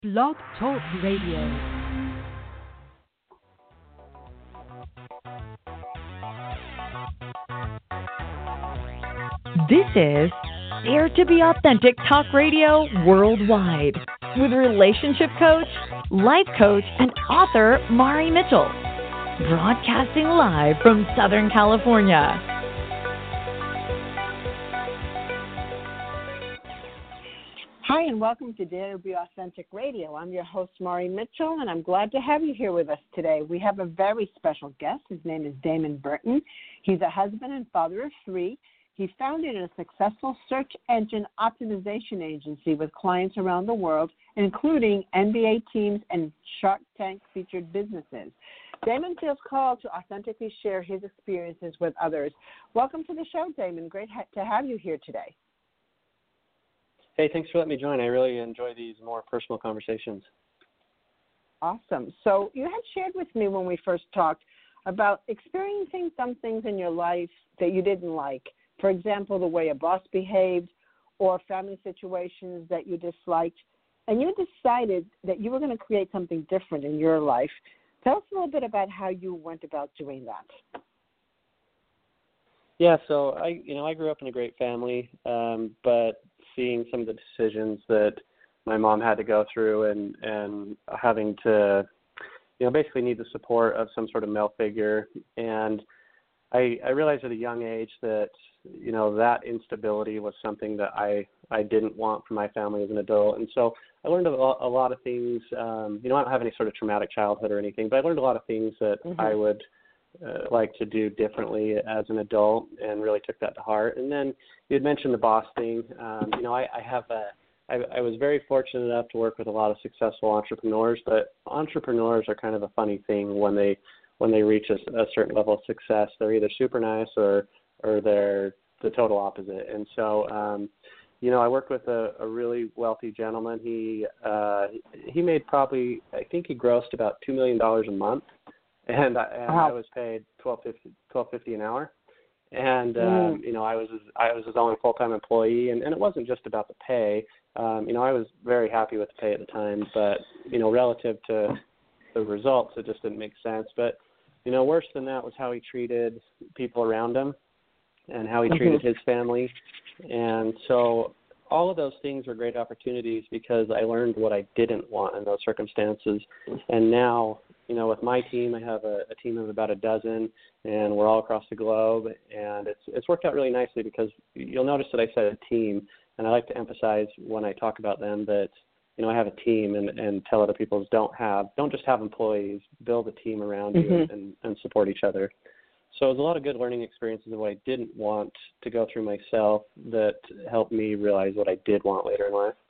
Blog Talk Radio. This is Dare to be Authentic Talk Radio Worldwide with relationship coach, life coach, and author Mari Mitchell. Broadcasting live from Southern California. Hi, and welcome to Dare to be Authentic Radio. I'm your host, Mari Mitchell, and I'm glad to have you here with us today. We have a very special guest. His name is Damon Burton. He's a husband and father of three. He founded a successful search engine optimization agency with clients around the world, including NBA teams and Shark Tank featured businesses. Damon feels called to authentically share his experiences with others. Welcome to the show, Damon. Great to have you here today. Hey, thanks for letting me join. I really enjoy these more personal conversations. Awesome. So you had shared with me when we first talked about experiencing some things in your life that you didn't like. For example, the way a boss behaved or family situations that you disliked. And you decided that you were going to create something different in your life. Tell us a little bit about how you went about doing that. Yeah, so I grew up in a great family, but seeing some of the decisions that my mom had to go through and having to, basically need the support of some sort of male figure. And I realized at a young age that, that instability was something that I didn't want for my family as an adult. And so I learned a lot of things. I don't have any sort of traumatic childhood or anything, but I learned a lot of things that I would like to do differently as an adult, and really took that to heart. And then you had mentioned the boss thing. I was very fortunate enough to work with a lot of successful entrepreneurs, but entrepreneurs are kind of a funny thing when they reach a certain level of success. They're either super nice or they're the total opposite. And so, I worked with a really wealthy gentleman. He made probably, I think he grossed about $2 million a month. And I was paid $12.50 an hour, and I was his only full-time employee, and it wasn't just about the pay. I was very happy with the pay at the time, but relative to the results, it just didn't make sense. But worse than that was how he treated people around him, and how he treated his family, and so all of those things were great opportunities because I learned what I didn't want in those circumstances, and now. With my team, I have a team of about a dozen, and we're all across the globe, and it's worked out really nicely because you'll notice that I said a team, and I like to emphasize when I talk about them that, I have a team and tell other people don't just have employees, build a team around you and support each other. So it was a lot of good learning experiences of what I didn't want to go through myself that helped me realize what I did want later in life.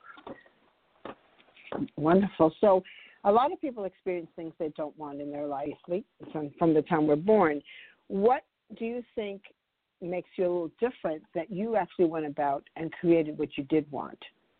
Wonderful. So a lot of people experience things they don't want in their life from the time we're born. What do you think makes you a little different that you actually went about and created what you did want?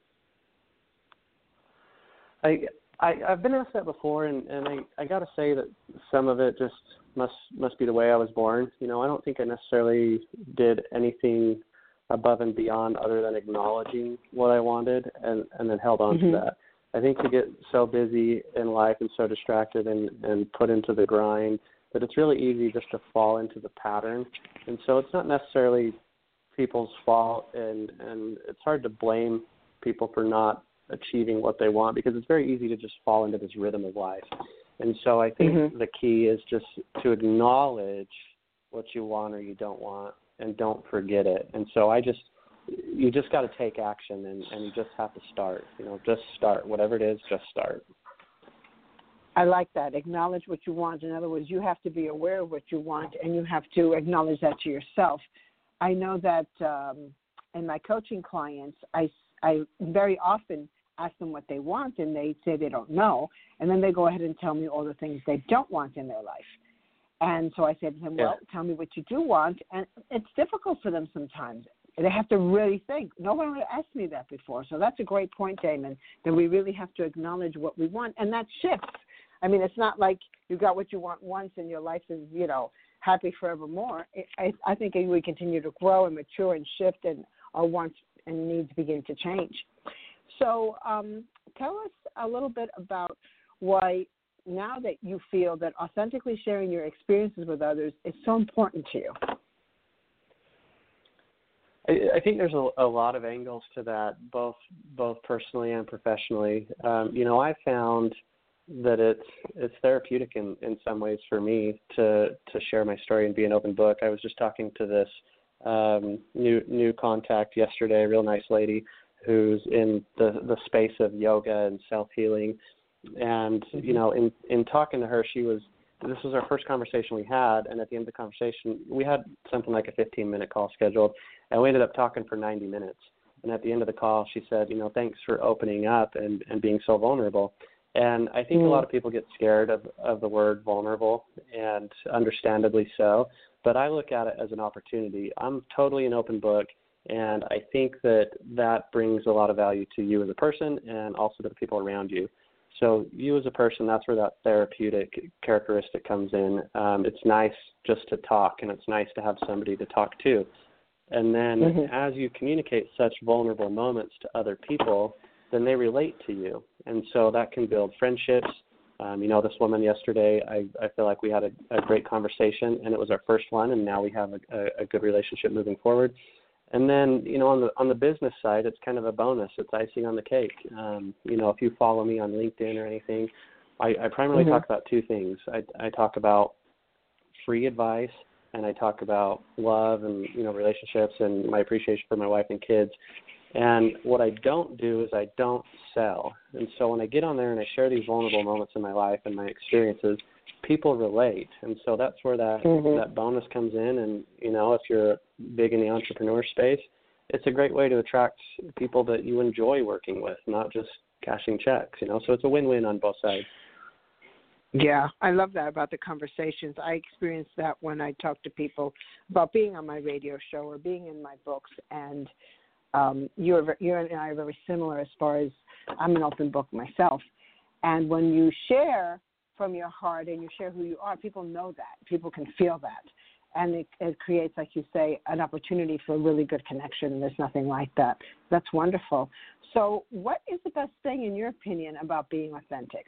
I've been asked that before, and I got to say that some of it just must be the way I was born. I don't think I necessarily did anything above and beyond other than acknowledging what I wanted and then held on to that. I think we get so busy in life and so distracted and put into the grind that it's really easy just to fall into the pattern. And so it's not necessarily people's fault, and it's hard to blame people for not achieving what they want because it's very easy to just fall into this rhythm of life. And so I think the key is just to acknowledge what you want or you don't want and don't forget it. And so you just got to take action, and you just have to start. Just start. Whatever it is, just start. I like that. Acknowledge what you want. In other words, you have to be aware of what you want, and you have to acknowledge that to yourself. I know that in my coaching clients, I very often ask them what they want, and they say they don't know, and then they go ahead and tell me all the things they don't want in their life. And so I said to them, well, tell me what you do want, and it's difficult for them sometimes. They have to really think. No one would asked me that before. So that's a great point, Damon, that we really have to acknowledge what we want. And that shifts. I mean, it's not like you got what you want once and your life is, happy forevermore. I think we continue to grow and mature and shift, and our wants and needs begin to change. So tell us a little bit about why now that you feel that authentically sharing your experiences with others is so important to you. I think there's a lot of angles to that, both personally and professionally. I found that it's therapeutic in some ways for me to share my story and be an open book. I was just talking to this new contact yesterday, a real nice lady who's in the space of yoga and self-healing. And, in talking to her, this was our first conversation we had, and at the end of the conversation, we had something like a 15-minute call scheduled, and we ended up talking for 90 minutes. And at the end of the call, she said, thanks for opening up and being so vulnerable. And I think a lot of people get scared of the word vulnerable, and understandably so, but I look at it as an opportunity. I'm totally an open book, and I think that brings a lot of value to you as a person and also to the people around you. So you as a person, that's where that therapeutic characteristic comes in. It's nice just to talk, and it's nice to have somebody to talk to. And then as you communicate such vulnerable moments to other people, then they relate to you. And so that can build friendships. This woman yesterday, I feel like we had a great conversation, and it was our first one, and now we have a good relationship moving forward. And then, on the business side, it's kind of a bonus. It's icing on the cake. If you follow me on LinkedIn or anything, I primarily talk about two things. I talk about free advice, and I talk about love and, relationships and my appreciation for my wife and kids. And what I don't do is I don't sell. And so when I get on there and I share these vulnerable moments in my life and my experiences, people relate. And so that's where that bonus comes in. And, if you're big in the entrepreneur space, it's a great way to attract people that you enjoy working with, not just cashing checks, So it's a win-win on both sides. Yeah, I love that about the conversations. I experience that when I talk to people about being on my radio show or being in my books. And you and I are very similar as far as I'm an open book myself. And when you share from your heart and you share who you are, people know that. People can feel that. And it creates, like you say, an opportunity for a really good connection. There's nothing like that. That's wonderful. So what is the best thing, in your opinion, about being authentic?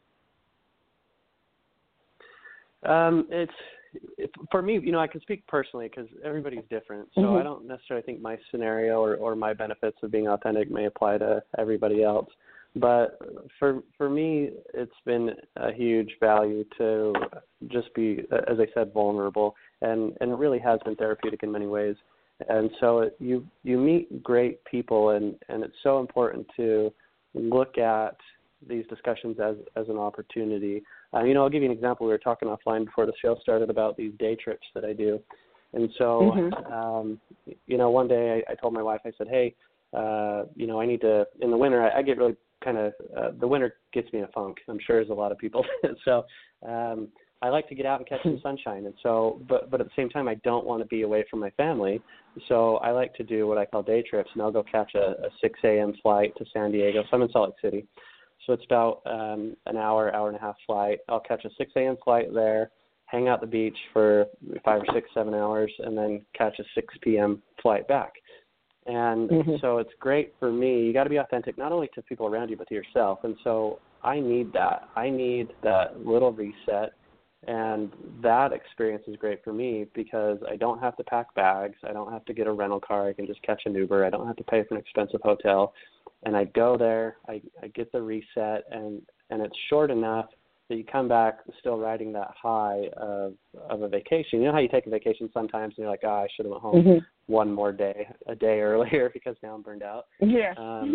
It's for me, I can speak personally because everybody's different. So I don't necessarily think my scenario or my benefits of being authentic may apply to everybody else. But for me, it's been a huge value to just be, as I said, vulnerable, and it really has been therapeutic in many ways. And so you meet great people, and it's so important to look at these discussions as an opportunity. I'll give you an example. We were talking offline before the show started about these day trips that I do. And so, one day I told my wife, I said, hey, I need to, in the winter, I get really kind of, the winter gets me in a funk. I'm sure there's a lot of people. So I like to get out and catch some sunshine. And so, but at the same time, I don't want to be away from my family. So I like to do what I call day trips, and I'll go catch a 6 a.m. flight to San Diego. So I'm in Salt Lake City. So it's about an hour and a half flight. I'll catch a 6 a.m. flight there, hang out at the beach for 5 or 6, 7 hours, and then catch a 6 p.m. flight back. And so it's great for me. You got to be authentic, not only to people around you, but to yourself. And so I need that. I need that little reset. And that experience is great for me because I don't have to pack bags. I don't have to get a rental car. I can just catch an Uber. I don't have to pay for an expensive hotel. And I go there, I get the reset, and it's short enough that you come back still riding that high of a vacation. You know how you take a vacation sometimes and you're like, I should have went home one more day, a day earlier because now I'm burned out. Yeah.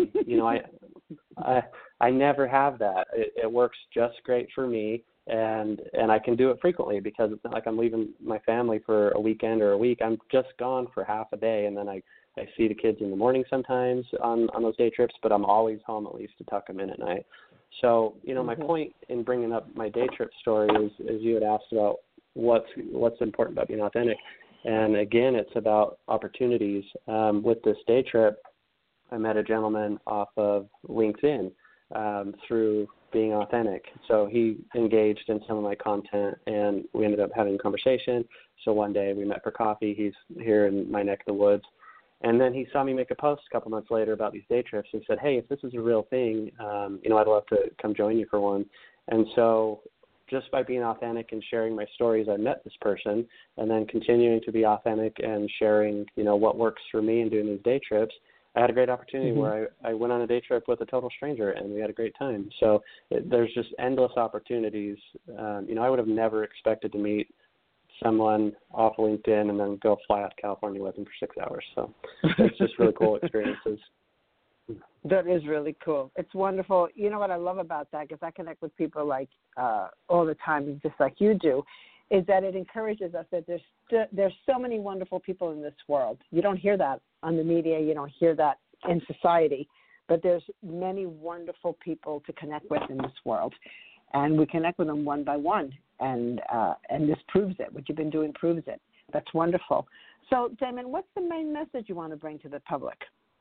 I never have that. It works just great for me, and I can do it frequently because it's not like I'm leaving my family for a weekend or a week. I'm just gone for half a day, and then I see the kids in the morning sometimes on those day trips, but I'm always home at least to tuck them in at night. So, my point in bringing up my day trip story is you had asked about what's important about being authentic. And again, it's about opportunities. With this day trip, I met a gentleman off of LinkedIn through being authentic. So he engaged in some of my content, and we ended up having a conversation. So one day we met for coffee. He's here in my neck of the woods. And then he saw me make a post a couple months later about these day trips and said, hey, if this is a real thing, I'd love to come join you for one. And so just by being authentic and sharing my stories, I met this person, and then continuing to be authentic and sharing, what works for me and doing these day trips, I had a great opportunity where I went on a day trip with a total stranger, and we had a great time. So there's just endless opportunities. I would have never expected to meet someone off LinkedIn and then go fly out to California with them for 6 hours. So it's just really cool experiences. That is really cool. It's wonderful. You know what I love about that, because I connect with people like all the time, just like you do, is that it encourages us that there's so many wonderful people in this world. You don't hear that on the media. You don't hear that in society. But there's many wonderful people to connect with in this world. And we connect with them one by one. And this proves it. What you've been doing proves it. That's wonderful. So, Damon, what's the main message you want to bring to the public?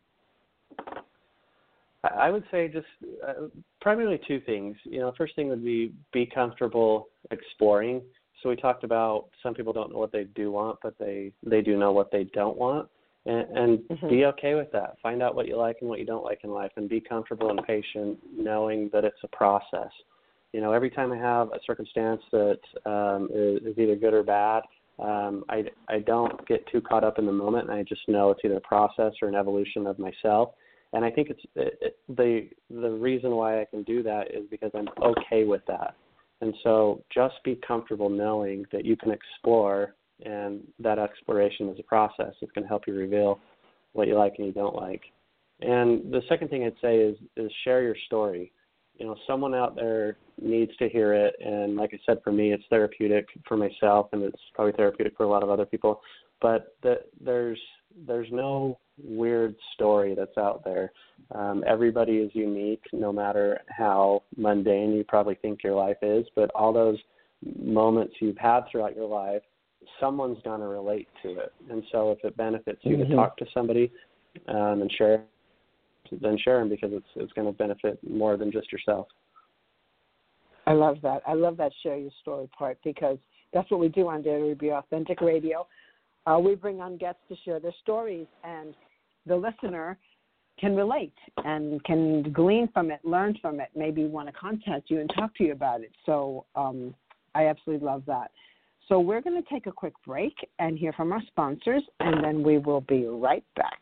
I would say just primarily two things. First thing would be comfortable exploring. So we talked about some people don't know what they do want, but they do know what they don't want. And be okay with that. Find out what you like and what you don't like in life, and be comfortable and patient knowing that it's a process. Every time I have a circumstance that is either good or bad, I don't get too caught up in the moment, and I just know it's either a process or an evolution of myself. And I think the reason why I can do that is because I'm okay with that. And so just be comfortable knowing that you can explore, and that exploration is a process. It's going to help you reveal what you like and you don't like. And the second thing I'd say is share your story. Someone out there needs to hear it. And like I said, for me, it's therapeutic for myself, and it's probably therapeutic for a lot of other people. But there's no weird story that's out there. Everybody is unique, no matter how mundane you probably think your life is. But all those moments you've had throughout your life, someone's going to relate to it. And so if it benefits you to talk to somebody and share, then share them, because it's going to benefit more than just yourself. I love that. I love that share your story part, because that's what we do on Dare to Be Authentic Radio. We bring on guests to share their stories, and the listener can relate and can glean from it, learn from it, maybe want to contact you and talk to you about it. So I absolutely love that. So we're going to take a quick break and hear from our sponsors, and then we will be right back.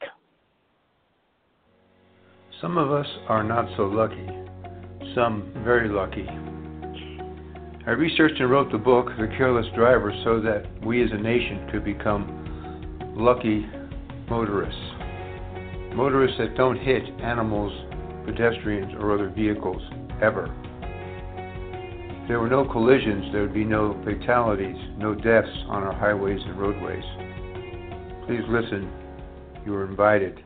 Some of us are not so lucky, some very lucky. I researched and wrote the book, The Careless Driver, so that we as a nation could become lucky motorists. Motorists that don't hit animals, pedestrians, or other vehicles, ever. If there were no collisions, there would be no fatalities, no deaths on our highways and roadways. Please listen. You are invited.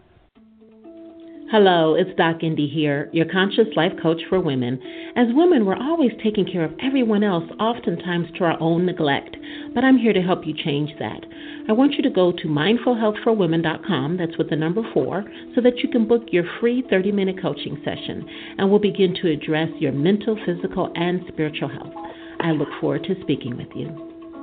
Hello, it's Doc Indy here, your conscious life coach for women. As women, we're always taking care of everyone else, oftentimes to our own neglect, but I'm here to help you change that. I want you to go to mindfulhealthforwomen.com, that's with the number 4, so that you can book your free 30-minute coaching session, and we'll begin to address your mental, physical, and spiritual health. I look forward to speaking with you.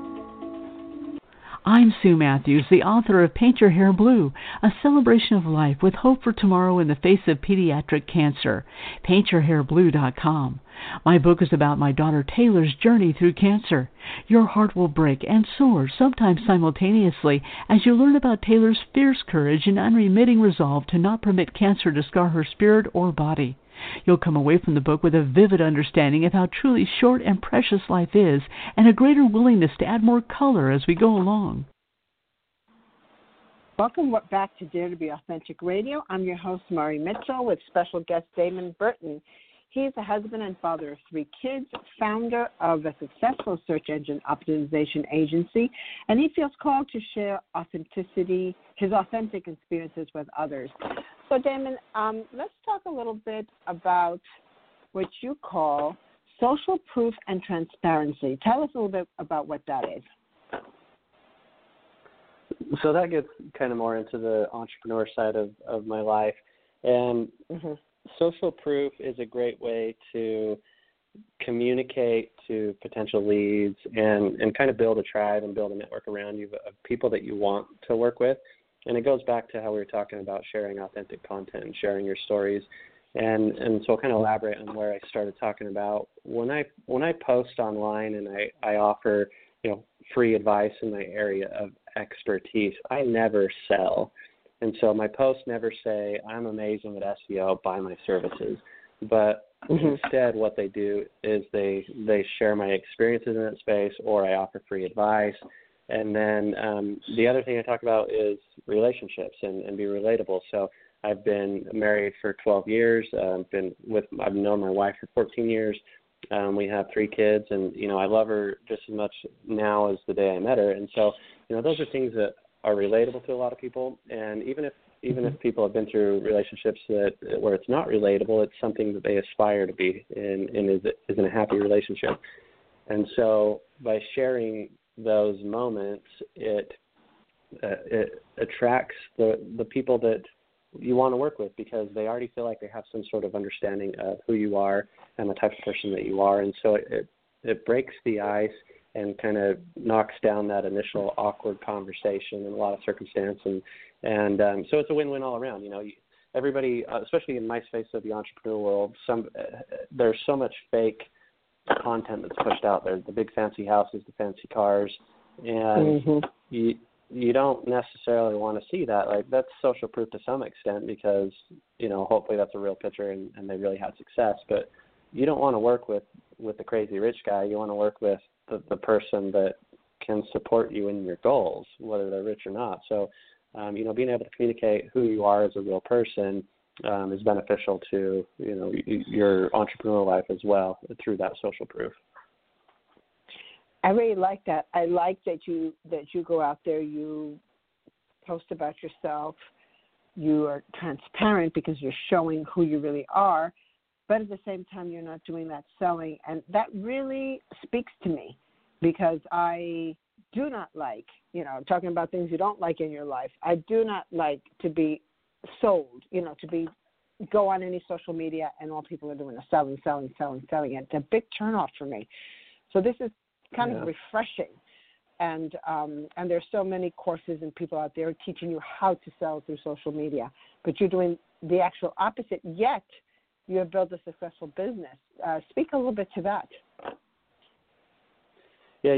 I'm Sue Matthews, the author of Paint Your Hair Blue, a celebration of life with hope for tomorrow in the face of pediatric cancer. PaintYourHairBlue.com. My book is about my daughter Taylor's journey through cancer. Your heart will break and soar, sometimes simultaneously, as you learn about Taylor's fierce courage and unremitting resolve to not permit cancer to scar her spirit or body. You'll come away from the book with a vivid understanding of how truly short and precious life is, and a greater willingness to add more color as we go along. Welcome back to Dare to Be Authentic Radio. I'm your host, Mari Mitchell, with special guest Damon Burton. He's a husband and father of 3 kids, founder of a successful search engine optimization agency, and he feels called to share his authentic experiences with others. So, Damon, let's talk a little bit about what you call social proof and transparency. Tell us a little bit about what that is. So that gets kind of more into the entrepreneur side of my life. And social proof is a great way to communicate to potential leads and kind of build a tribe and build a network around you of people that you want to work with. And it goes back to how we were talking about sharing authentic content and sharing your stories. And so I'll kind of elaborate on where I started talking about when I post online and I offer, free advice in my area of expertise, I never sell. And so my posts never say, I'm amazing at SEO, buy my services. But instead what they do is they share my experiences in that space, or I offer free advice. And then the other thing I talk about is relationships and be relatable. So I've been married for 12 years. I've known my wife for 14 years. We have 3 kids, and I love her just as much now as the day I met her. And so, those are things that are relatable to a lot of people. And even if people have been through relationships where it's not relatable, it's something that they aspire to be in is in a happy relationship. And so by sharing those moments, it attracts the people that you want to work with, because they already feel like they have some sort of understanding of who you are and the type of person that you are. And so it breaks the ice and kind of knocks down that initial awkward conversation in a lot of circumstance. And so it's a win-win all around. Everybody, especially in my space of the entrepreneur world, there's so much fake content that's pushed out there, the big fancy houses, the fancy cars, and you don't necessarily want to see that. Like, that's social proof to some extent, because hopefully that's a real picture and they really had success. But you don't want to work with the crazy rich guy. You want to work with the person that can support you in your goals, whether they're rich or not. So being able to communicate who you are as a real person is beneficial to your entrepreneurial life as well, through that social proof. I really like that. I like that you go out there, you post about yourself, you are transparent because you're showing who you really are, but at the same time you're not doing that selling, and that really speaks to me, because I do not like, talking about things you don't like in your life, I do not like to be sold, go on any social media and all people are doing is selling. It's a big turnoff for me. So this is kind of refreshing, and there's so many courses and people out there teaching you how to sell through social media, but you're doing the actual opposite, yet you have built a successful business. Speak a little bit to that. Yeah,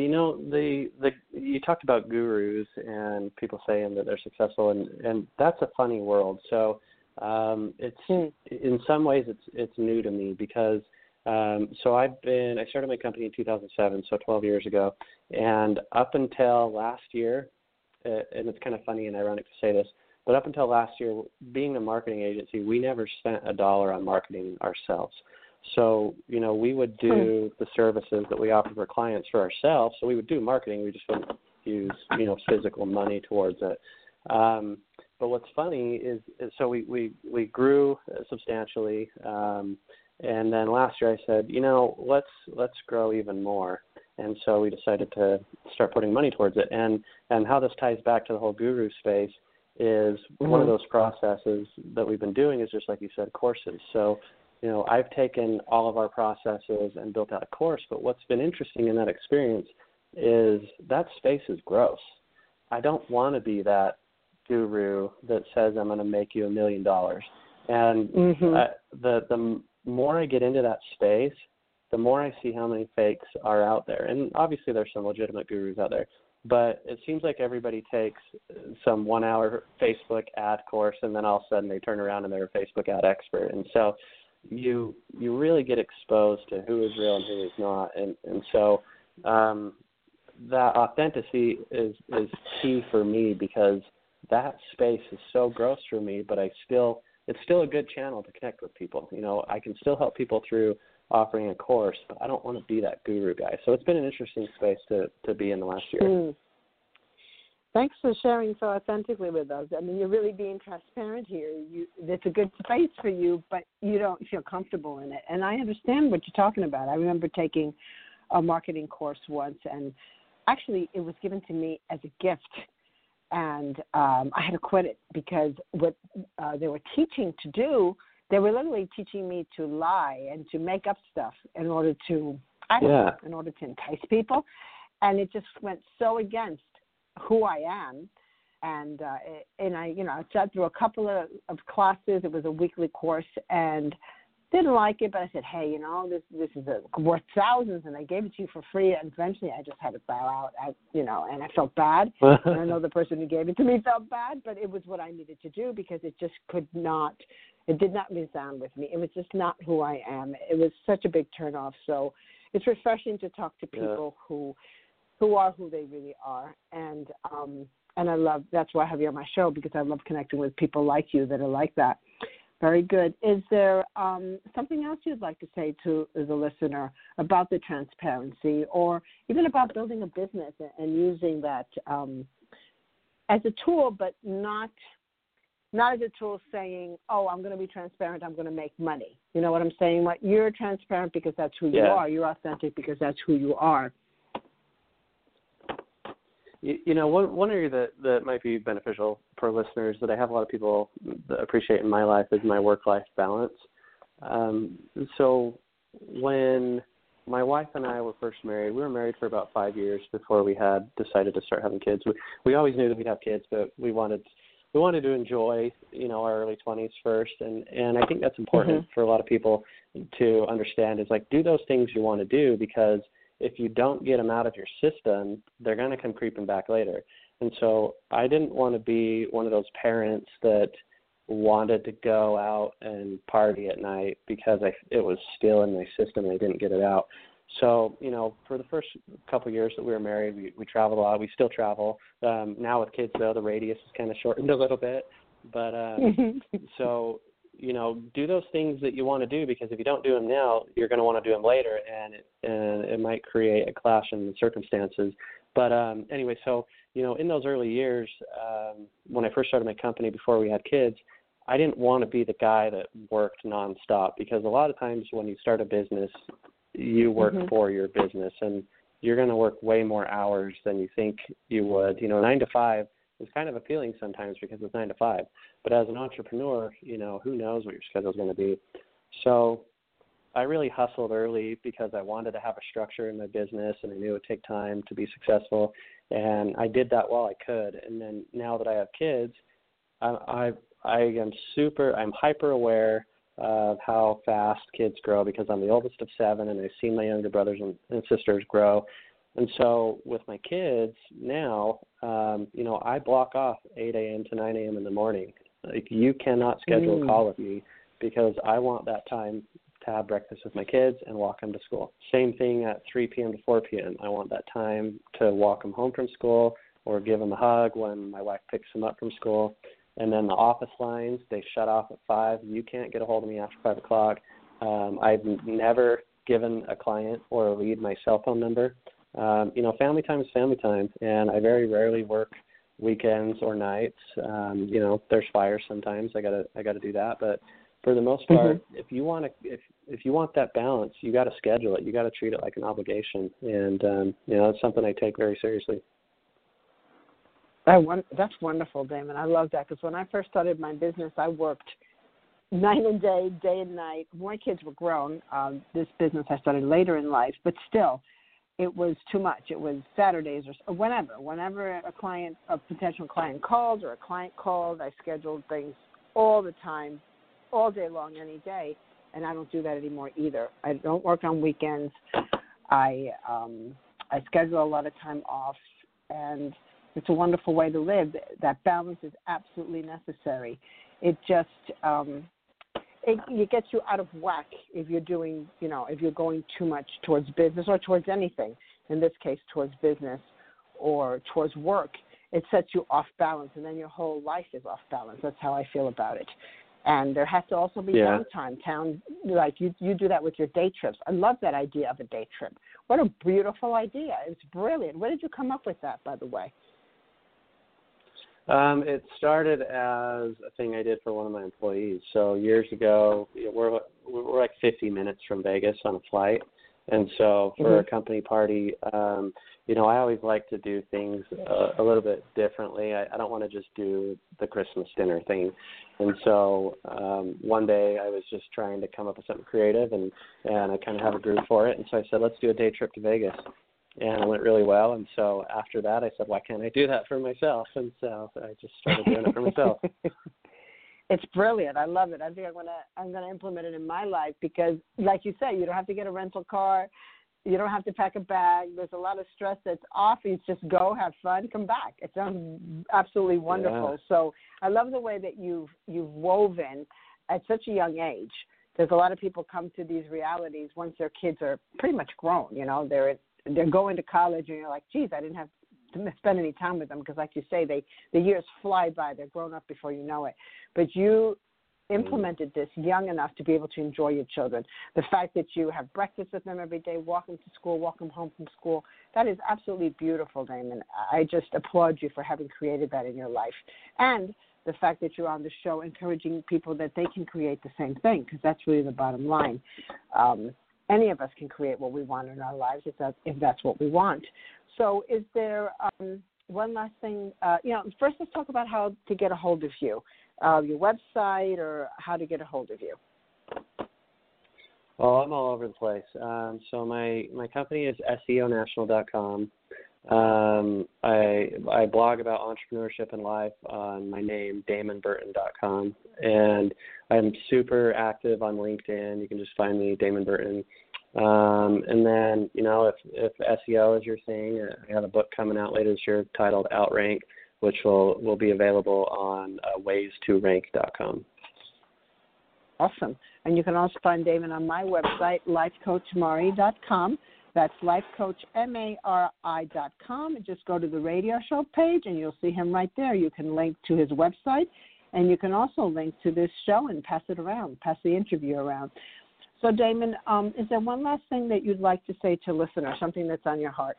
you talked about gurus and people saying that they're successful, and that's a funny world. So it's in some ways it's new to me, because I started my company in 2007, so 12 years ago, and up until last year, and it's kind of funny and ironic to say this, but up until last year, being a marketing agency, we never spent $1 on marketing ourselves. So, we would do the services that we offer for clients for ourselves. So we would do marketing. We just wouldn't use, physical money towards it. But what's funny is so we grew substantially. And then last year I said, let's grow even more. And so we decided to start putting money towards it. And how this ties back to the whole guru space is one of those processes that we've been doing is just like you said, courses. So, I've taken all of our processes and built out a course, but what's been interesting in that experience is that space is gross. I don't want to be that guru that says I'm going to make you $1 million. And the more I get into that space, the more I see how many fakes are out there. And obviously there's some legitimate gurus out there, but it seems like everybody takes some 1-hour Facebook ad course and then all of a sudden they turn around and they're a Facebook ad expert. And so you really get exposed to who is real and who is not. And so that authenticity is key for me, because that space is so gross for me, but it's still a good channel to connect with people. I can still help people through offering a course, but I don't want to be that guru guy. So it's been an interesting space to be in the last year. Thanks for sharing so authentically with us. I mean, you're really being transparent here. It's a good space for you, but you don't feel comfortable in it. And I understand what you're talking about. I remember taking a marketing course once, and actually it was given to me as a gift. And I had to quit it because what they were teaching to do, they were literally teaching me to lie and to make up stuff in order to entice people. And it just went so against who I am And I sat through a couple of classes. It was a weekly course, and didn't like it, but I said, hey, this is worth thousands, and I gave it to you for free. And eventually, I just had to bow out, and I felt bad. And I know the person who gave it to me felt bad, but it was what I needed to do because it just it did not resound with me. It was just not who I am. It was such a big turnoff. So it's refreshing to talk to people who are who they really are, and that's why I have you on my show, because I love connecting with people like you that are like that. Very good. Is there something else you'd like to say to the listener about the transparency, or even about building a business and using that as a tool, but not as a tool saying, oh, I'm going to be transparent, I'm going to make money. You know what I'm saying? Like, you're transparent because that's who you are. You're authentic because that's who you are. One area that might be beneficial for listeners that I have a lot of people that appreciate in my life is my work-life balance. So when my wife and I were first married, we were married for about 5 years before we had decided to start having kids. We always knew that we'd have kids, but we wanted to enjoy, our early 20s first. And I think that's important for a lot of people to understand, is like, do those things you want to do, because if you don't get them out of your system, they're going to come creeping back later. And so I didn't want to be one of those parents that wanted to go out and party at night because it was still in my system and I didn't get it out. So, for the first couple of years that we were married, we traveled a lot. We still travel. Now with kids, though, the radius is kind of shortened a little bit. But so, do those things that you want to do, because if you don't do them now, you're going to want to do them later, and it might create a clash in the circumstances. But anyway, so, in those early years, when I first started my company before we had kids, I didn't want to be the guy that worked nonstop, because a lot of times when you start a business, you work for your business, and you're going to work way more hours than you think you would. 9 to 5 is kind of appealing sometimes because it's 9 to 5. But as an entrepreneur, who knows what your schedule is going to be. So I really hustled early because I wanted to have a structure in my business, and I knew it would take time to be successful. And I did that while I could. And then now that I have kids, I'm hyper aware of how fast kids grow, because I'm the oldest of 7, and I've seen my younger brothers and sisters grow. And so with my kids now, I block off 8 a.m. to 9 a.m. in the morning. Like, you cannot schedule a call with me, because I want that time to have breakfast with my kids and walk them to school. Same thing at 3 p.m. to 4 p.m. I want that time to walk them home from school or give them a hug when my wife picks them up from school. And then the office lines, they shut off at 5. You can't get a hold of me after 5 o'clock. I've never given a client or a lead my cell phone number. Family time is family time, and I very rarely work weekends or nights. There's fires sometimes. I gotta do that, but for the most part, if you want that balance, you got to schedule it. You got to treat it like an obligation, and it's something I take very seriously. That's wonderful, Damon. I love that, because when I first started my business, I worked night and day and night. My kids were grown. This business I started later in life, but still, it was too much. It was Saturdays or whenever a potential client called or a client called, I scheduled things all the time, all day long, any day, and I don't do that anymore either. I don't work on weekends. I schedule a lot of time off, and it's a wonderful way to live. That balance is absolutely necessary. It just it gets you out of whack if you're doing, if you're going too much towards business or towards anything. In this case, towards business or towards work. It sets you off balance, and then your whole life is off balance. That's how I feel about it. And there has to also be downtime. Like you do that with your day trips. I love that idea of a day trip. What a beautiful idea. It's brilliant. Where did you come up with that, by the way? It started as a thing I did for one of my employees. So years ago, we're like 50 minutes from Vegas on a flight. And so for a company party, I always like to do things a little bit differently. I don't want to just do the Christmas dinner thing. And so one day I was just trying to come up with something creative, and I kind of have a groove for it. And so I said, let's do a day trip to Vegas. and it went really well. And so after that, I said, why can't I do that for myself? And so I just started doing it for myself. It's brilliant. I love it. I think I'm gonna implement it in my life because, like you say, you don't have to get a rental car. You don't have to pack a bag. There's a lot of stress that's off. You just go, have fun, come back. It sounds absolutely wonderful. Yeah. So I love the way that you've woven at such a young age. There's a lot of people come to these realities once their kids are pretty much grown. You know, they're going to college, and you're like, geez, I didn't have to spend any time with them because, like you say, the years fly by. They're grown up before you know it. But you implemented this young enough to be able to enjoy your children. The fact that you have breakfast with them every day, walk them to school, walk them home from school, that is absolutely beautiful, Damon. I just applaud you for having created that in your life. And the fact that you're on the show encouraging people that they can create the same thing, because that's really the bottom line. Any of us can create what we want in our lives if that's what we want. So is there one last thing? First let's talk about how to get a hold of you, your website or how to get a hold of you. Well, I'm all over the place. So my company is SEOnational.com. I blog about entrepreneurship and life on my name, DamonBurton.com. And I'm super active on LinkedIn. You can just find me, Damon Burton. And then, if SEO is your thing, I have a book coming out later this year titled Outrank, which will be available on ways2rank.com. Awesome. And you can also find Damon on my website, lifecoachmari.com. That's lifecoachmari.com. Just go to the radio show page, and you'll see him right there. You can link to his website, and you can also link to this show and pass it around, pass the interview around. So, Damon, is there one last thing that you'd like to say to listeners, something that's on your heart?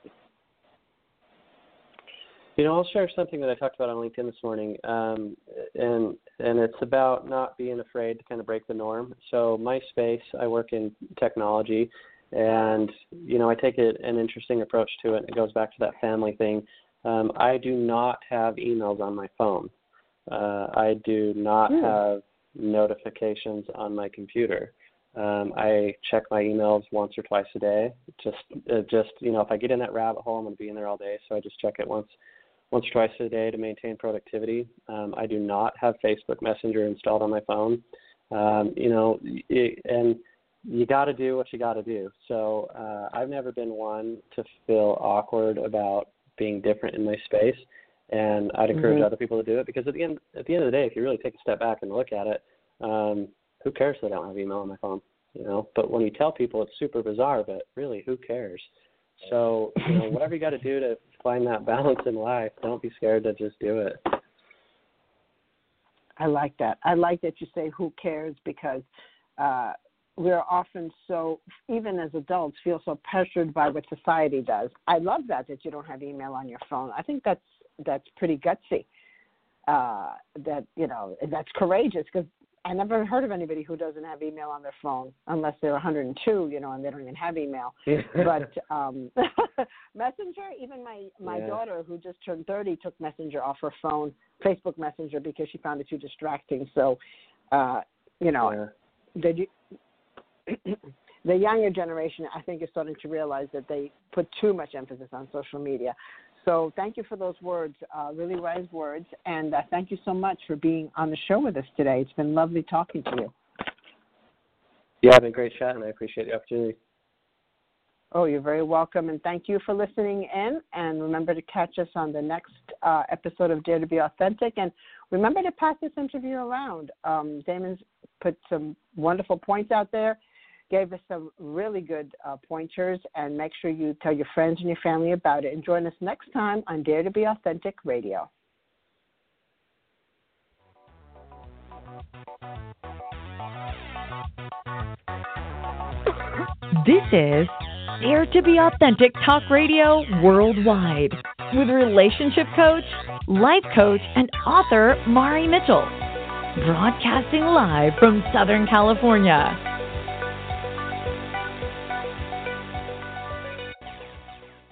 I'll share something that I talked about on LinkedIn this morning, and it's about not being afraid to kind of break the norm. So my space, I work in technology, and, I take an interesting approach to it. It goes back to that family thing. I do not have emails on my phone. I do not have notifications on my computer. I check my emails once or twice a day. Just if I get in that rabbit hole, I'm going to be in there all day. So I just check it once or twice a day to maintain productivity. I do not have Facebook Messenger installed on my phone. And you got to do what you got to do. So I've never been one to feel awkward about being different in my space, and I'd encourage other people to do it because at the end of the day, if you really take a step back and look at it, who cares that I don't have email on my phone? But when you tell people, it's super bizarre, but really, who cares? So, whatever you got to do to find that balance in life, don't be scared to just do it. I like that. I like that you say who cares because we're often so, even as adults, feel so pressured by what society does. I love that you don't have email on your phone. I think that's pretty gutsy. That's courageous because I never heard of anybody who doesn't have email on their phone unless they're 102, and they don't even have email. But Messenger, even my daughter who just turned 30 took Messenger off her phone, Facebook Messenger, because she found it too distracting. So, the younger generation, I think, is starting to realize that they put too much emphasis on social media. So thank you for those words, really wise words, and thank you so much for being on the show with us today. It's been lovely talking to you. Yeah, it's been great chatting. I appreciate the opportunity. Oh, you're very welcome, and thank you for listening in, and remember to catch us on the next episode of Dare to Be Authentic, and remember to pass this interview around. Damon's put some wonderful points out there, gave us some really good pointers, and make sure you tell your friends and your family about it. And join us next time on Dare to Be Authentic Radio. This is Dare to Be Authentic Talk Radio Worldwide with relationship coach, life coach, and author Mari Mitchell. Broadcasting live from Southern California.